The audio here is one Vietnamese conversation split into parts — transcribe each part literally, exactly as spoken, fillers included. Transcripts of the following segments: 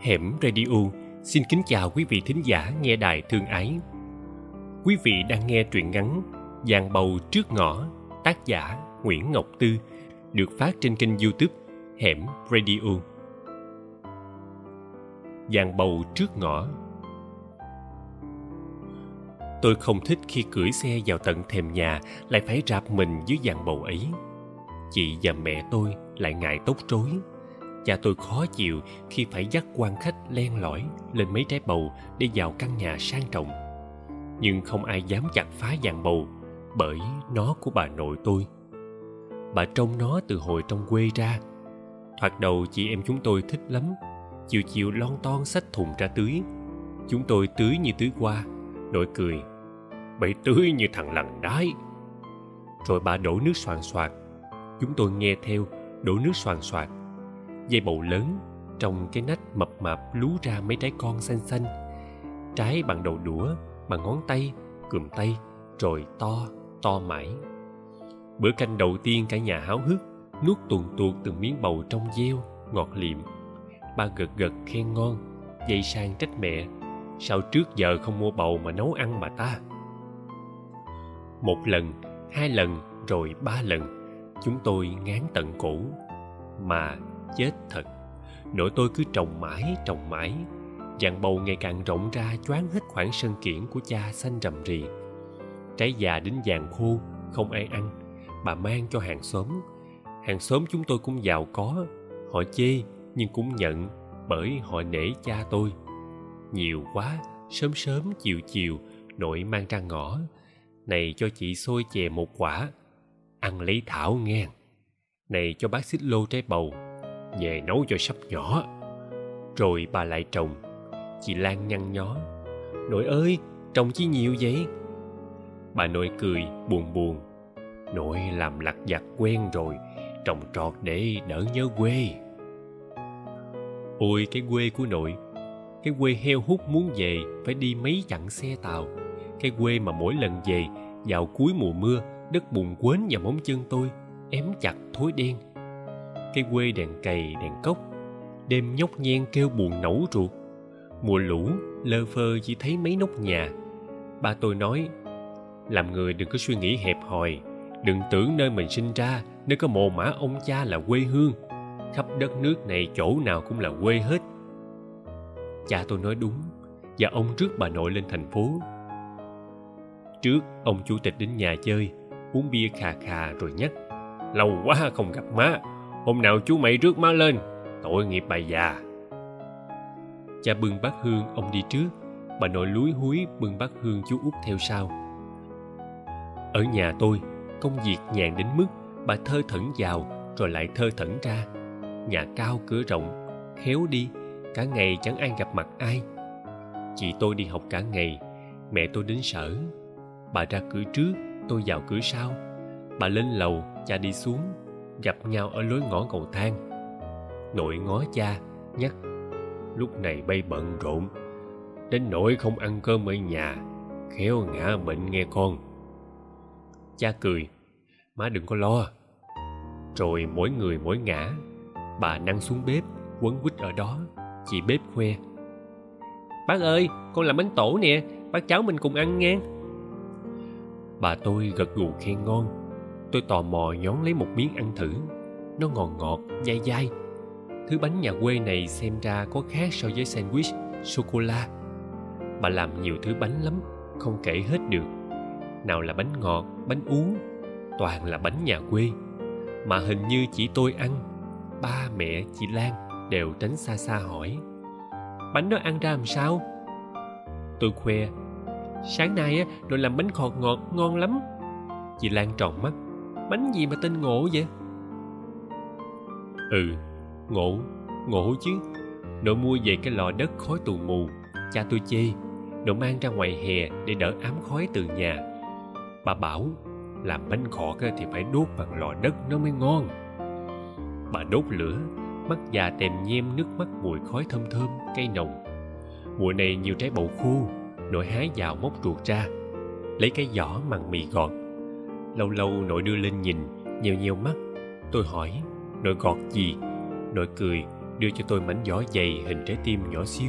Hẻm Radio xin kính chào quý vị thính giả nghe đài thương ái. Quý vị đang nghe truyện ngắn Giàn Bầu Trước Ngõ, tác giả Nguyễn Ngọc Tư, được phát trên kênh YouTube Hẻm Radio. Giàn Bầu Trước Ngõ. Tôi không thích khi cưỡi xe vào tận thềm nhà lại phải rạp mình dưới giàn bầu ấy. Chị và mẹ tôi lại ngại tóc rối. Cha tôi khó chịu khi phải dắt quan khách len lỏi lên mấy trái bầu để vào căn nhà sang trọng. Nhưng không ai dám chặt phá giàn bầu, bởi nó của bà nội tôi. Bà trông nó từ hồi trong quê ra. Thoạt đầu chị em chúng tôi thích lắm, chiều chiều lon ton xách thùng ra tưới. Chúng tôi tưới như tưới hoa. Nội cười: "Bậy tưới như thằng lằn đái." Rồi bà đổ nước xoàn xoạc. Chúng tôi nghe theo, đổ nước xoàn xoạc. Dây bầu lớn, trong cái nách mập mạp lú ra mấy trái con xanh xanh. Trái bằng đầu đũa, bằng ngón tay, cườm tay, rồi to, to mãi. Bữa canh đầu tiên cả nhà háo hức, nuốt tuồn tuột từng miếng bầu trong veo, ngọt liệm. Ba gật gật khen ngon, dây sang trách mẹ: "Sao trước giờ không mua bầu mà nấu ăn mà ta?" Một lần, hai lần, rồi ba lần, chúng tôi ngán tận cổ. Mà chết thật, nội tôi cứ trồng mãi, trồng mãi. Giàn bầu ngày càng rộng ra choáng hết khoảng sân kiển của cha xanh rầm rì. Trái già đến vàng khô, không ai ăn. Bà mang cho hàng xóm. Hàng xóm chúng tôi cũng giàu có. Họ chê, nhưng cũng nhận, bởi họ nể cha tôi. Nhiều quá, sớm sớm chiều chiều, nội mang ra ngõ: "Này cho chị xôi chè một quả, ăn lấy thảo nghe. Này cho bác xích lô trái bầu, về nấu cho sắp nhỏ." Rồi bà lại trồng. Chị Lan nhăn nhó: "Nội ơi, trồng chi nhiều vậy?" Bà nội cười buồn buồn: "Nội làm lặt vặt quen rồi, trồng trọt để đỡ nhớ quê." Ôi cái quê của nội, cái quê heo hút muốn về phải đi mấy chặng xe tàu. Cái quê mà mỗi lần về vào cuối mùa mưa, đất bùn quến vào móng chân tôi, ém chặt thối đen. Cái quê đèn cày đèn cốc, đêm nhóc nhen kêu buồn nẩu ruột. Mùa lũ lơ phơ chỉ thấy mấy nóc nhà. Ba tôi nói: "Làm người đừng có suy nghĩ hẹp hòi, đừng tưởng nơi mình sinh ra, nơi có mồ mả ông cha là quê hương. Khắp đất nước này chỗ nào cũng là quê hết." Cha tôi nói đúng, và ông rước bà nội lên thành phố. Trước ông chủ tịch đến nhà chơi, uống bia khà khà rồi nhắc: "Lâu quá không gặp má, hôm nào chú mày rước má lên, tội nghiệp bà già." Cha bưng bát hương ông đi trước, bà nội lúi húi bưng bát hương chú út theo sau. Ở nhà tôi, công việc nhàn đến mức bà thơ thẩn vào rồi lại thơ thẩn ra. Nhà cao cửa rộng, khéo đi, cả ngày chẳng ai gặp mặt ai. Chị tôi đi học cả ngày, mẹ tôi đến sở. Bà ra cửa trước, tôi vào cửa sau. Bà lên lầu, cha đi xuống, gặp nhau ở lối ngõ cầu thang. Nội ngó cha, nhắc: "Lúc này bay bận rộn, đến nỗi không ăn cơm ở nhà, khéo ngã bệnh nghe con." Cha cười: "Má đừng có lo." Rồi mỗi người mỗi ngã. Bà năng xuống bếp, quấn quýt ở đó. Chị bếp khoe: "Bác ơi, con làm bánh tổ nè, bác cháu mình cùng ăn nghe." Bà tôi gật gù khen ngon. Tôi tò mò nhón lấy một miếng ăn thử. Nó ngọt ngọt, dai dai. Thứ bánh nhà quê này xem ra có khác so với sandwich, sô-cô-la. Bà làm nhiều thứ bánh lắm, không kể hết được. Nào là bánh ngọt, bánh ú, toàn là bánh nhà quê. Mà hình như chỉ tôi ăn, ba mẹ chị Lan đều tránh xa xa hỏi: "Bánh đó ăn ra làm sao?" Tôi khoe: "Sáng nay á, nội làm bánh khọt ngọt ngon lắm." Chị Lan tròn mắt: "Bánh gì mà tên ngộ vậy?" Ừ, ngộ, ngộ chứ. Nội mua về cái lò đất khói tù mù. Cha tôi chê. Nội mang ra ngoài hè để đỡ ám khói từ nhà. Bà bảo làm bánh khọt thì phải đốt bằng lò đất nó mới ngon. Bà đốt lửa, mắt già tèm nhem nước mắt mùi khói thơm thơm, cây nồng. Mùa này nhiều trái bầu khô. Nội hái vào móc ruột ra, lấy cái giỏ mằng mì gọt. Lâu lâu nội đưa lên nhìn, nheo nheo mắt. Tôi hỏi: "Nội gọt gì?" Nội cười, đưa cho tôi mảnh giỏ dày hình trái tim nhỏ xíu.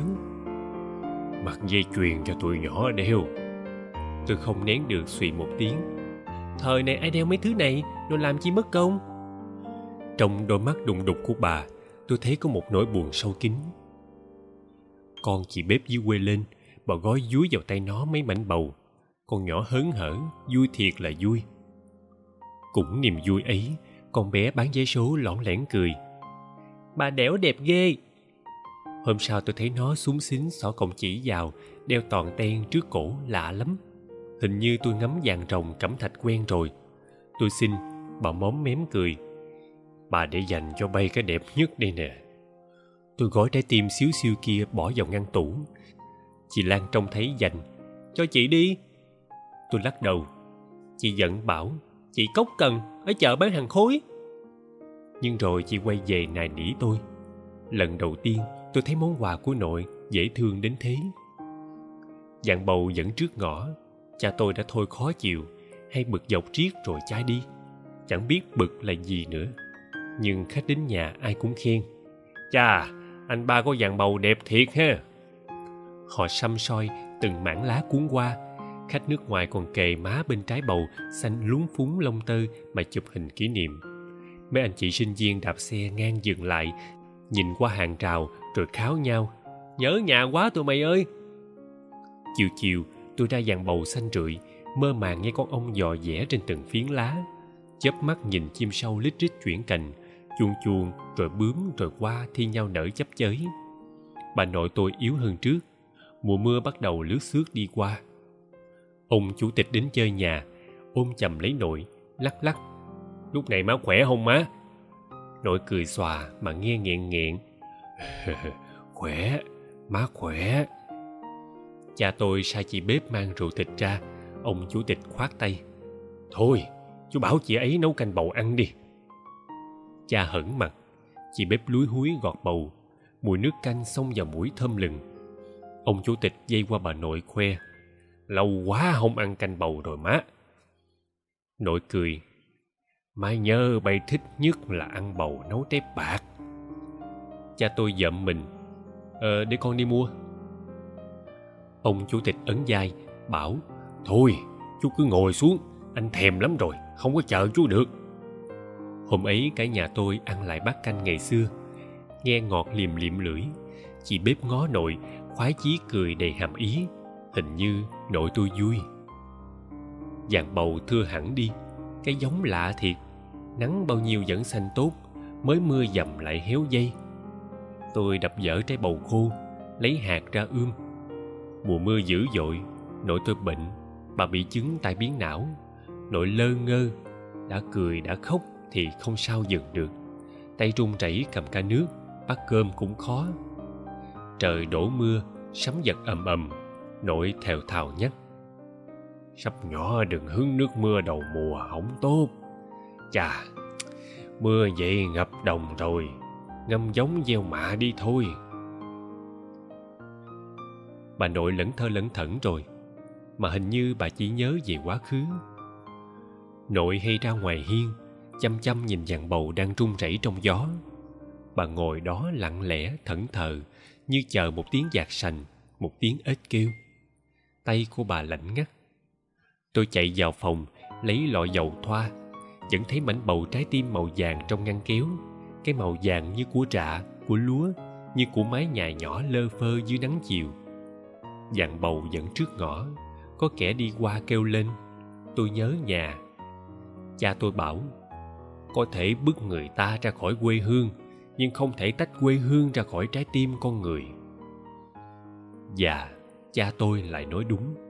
Mặc dây chuyền cho tụi nhỏ đeo. Tôi không nén được suy một tiếng. Thời này ai đeo mấy thứ này, rồi làm chi mất công. Trong đôi mắt đụng đục của bà, tôi thấy có một nỗi buồn sâu kín. Con chị bếp dưới quê lên, bà gói dúi vào tay nó mấy mảnh bầu. Con nhỏ hớn hở, vui thiệt là vui. Cũng niềm vui ấy, con bé bán vé số lỏn lẻn cười. Bà đẻo đẹp ghê. Hôm sau tôi thấy nó xúm xính xỏ cọng chỉ vào, đeo toàn ten trước cổ lạ lắm. Hình như tôi ngắm vàng rồng cẩm thạch quen rồi. Tôi xin, bà móm mém cười. Bà để dành cho bay cái đẹp nhất đây nè. Tôi gói trái tim xíu xiu kia bỏ vào ngăn tủ. Chị Lan trông thấy dành. Cho chị đi. Tôi lắc đầu. Chị giận bảo, chị cốc cần, ở chợ bán hàng khối. Nhưng rồi chị quay về nài nỉ tôi. Lần đầu tiên tôi thấy món quà của nội dễ thương đến thế. Dạng bầu dẫn trước ngõ. Cha tôi đã thôi khó chịu, hay bực dọc riết rồi chai đi. Chẳng biết bực là gì nữa. Nhưng khách đến nhà ai cũng khen. Chà, anh ba có dạng bầu đẹp thiệt ha. Họ săm soi từng mảng lá cuốn qua. Khách nước ngoài còn kề má bên trái bầu xanh lúng phúng lông tơ mà chụp hình kỷ niệm. Mấy anh chị sinh viên đạp xe ngang dừng lại, nhìn qua hàng rào rồi kháo nhau. Nhớ nhà quá tụi mày ơi. Chiều chiều tôi ra giàn bầu xanh rượi, mơ màng nghe con ong dò dẻ trên từng phiến lá. Chớp mắt nhìn chim sâu lít rít chuyển cành, chuồn chuồn rồi bướm rồi qua thi nhau nở chấp chới. Bà nội tôi yếu hơn trước. Mùa mưa bắt đầu lướt xước đi qua. Ông chủ tịch đến chơi nhà, ôm chầm lấy nội, lắc lắc. Lúc này má khỏe không má? Nội cười xòa mà nghe nghẹn nghẹn. Khỏe, má khỏe. Cha tôi sai chị bếp mang rượu thịt ra. Ông chủ tịch khoát tay. Thôi, chú bảo chị ấy nấu canh bầu ăn đi. Cha hửng mặt. Chị bếp lúi húi gọt bầu. Mùi nước canh xông vào mũi thơm lừng. Ông chủ tịch dây qua bà nội khoe. Lâu quá không ăn canh bầu rồi má. Nội cười. Má nhớ bay thích nhất là ăn bầu nấu tép bạc. Cha tôi dậm mình. Ờ, để con đi mua. Ông chủ tịch ấn vai, bảo. Thôi, chú cứ ngồi xuống, anh thèm lắm rồi, không có chờ chú được. Hôm ấy cả nhà tôi ăn lại bát canh ngày xưa. Nghe ngọt liềm liệm lưỡi. Chị bếp ngó nội, khoái chí cười đầy hàm ý. Hình như nội tôi vui. Giàn bầu thưa hẳn đi. Cái giống lạ thiệt. Nắng bao nhiêu vẫn xanh tốt, mới mưa dầm lại héo dây. Tôi đập dở trái bầu khô, lấy hạt ra ươm. Mùa mưa dữ dội, nội tôi bệnh. Bà bị chứng tai biến não. Nội lơ ngơ, đã cười đã khóc thì không sao dừng được. Tay run rẩy cầm ca nước, bát cơm cũng khó. Trời đổ mưa, sấm giật ầm ầm. Nội thều thào nhắc. Sắp nhỏ đừng hứng nước mưa đầu mùa không tốt. Chà, mưa vậy ngập đồng rồi. Ngâm giống gieo mạ đi thôi. Bà nội lẩn thơ lẩn thẩn rồi, mà hình như bà chỉ nhớ về quá khứ. Nội hay ra ngoài hiên, chăm chăm nhìn giàn bầu đang rung rẩy trong gió. Bà ngồi đó lặng lẽ thẫn thờ, như chờ một tiếng dạt sành, một tiếng ếch kêu. Tay của bà lạnh ngắt. Tôi chạy vào phòng, lấy lọ dầu thoa. Vẫn thấy mảnh bầu trái tim màu vàng trong ngăn kéo. Cái màu vàng như của rạ, của lúa, như của mái nhà nhỏ lơ phơ dưới nắng chiều. Giàn bầu dẫn trước ngõ. Có kẻ đi qua kêu lên. Tôi nhớ nhà. Cha tôi bảo, có thể bức người ta ra khỏi quê hương, nhưng không thể tách quê hương ra khỏi trái tim con người. Và cha tôi lại nói đúng.